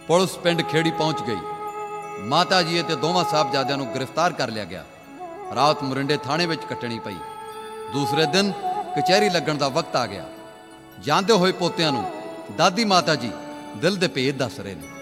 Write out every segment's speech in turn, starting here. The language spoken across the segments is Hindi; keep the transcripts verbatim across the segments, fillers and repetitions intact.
पुलिस पिंड खेड़ी पहुंच गई। माता जी ते दोवां साहबजादियां नूं गिरफ्तार कर लिया गया। रात मोरिंडे थाणे विच कट्टनी पई। दूसरे दिन कचहरी लगण दा वक्त आ गया। जांदे होए पोतियां नूं दादी माता जी दिल दे भेद दस रहे ने।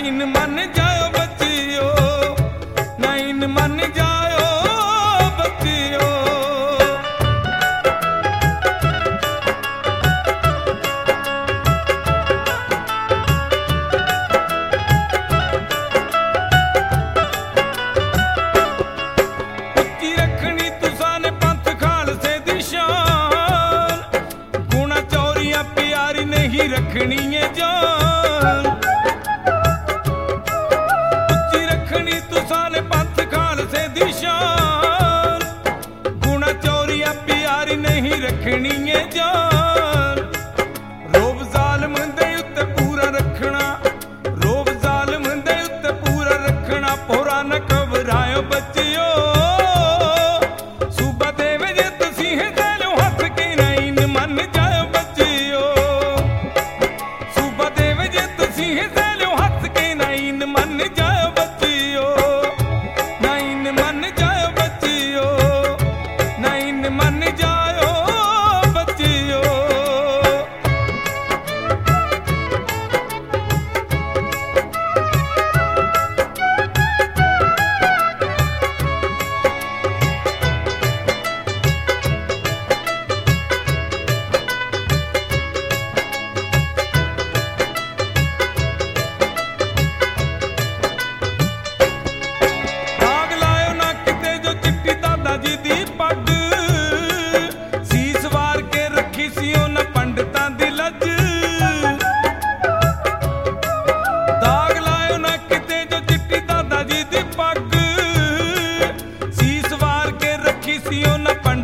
मन जायो बच्ची।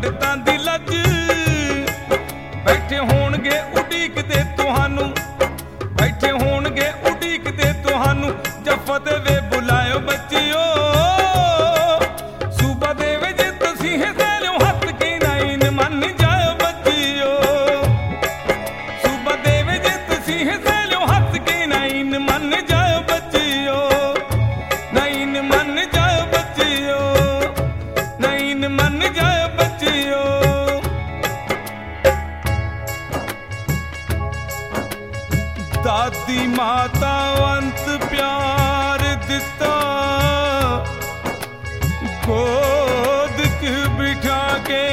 पंडितां दी लज बैठे होणगे उडीकदे तुहानू बैठे होणगे उडीकदे तुहानू जफा दे वे बुलायो बच्चियो सूबा दे वे जे तुसीं सैलियो हथ के नाइन मन जायो बच्चियो सूबा दे वे जे तुसीं सैलियो हथ के नाइन मन जायो बच्चियो नाइन मन जायो बच्चियो नाइन मन जायो बच्चियो दादी माता अंत प्यार दिता गोद च बिठा के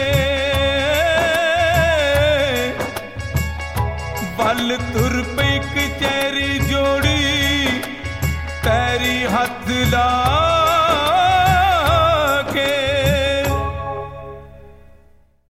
बल तुर पे कचहरी जोड़ी पैरी हथ ला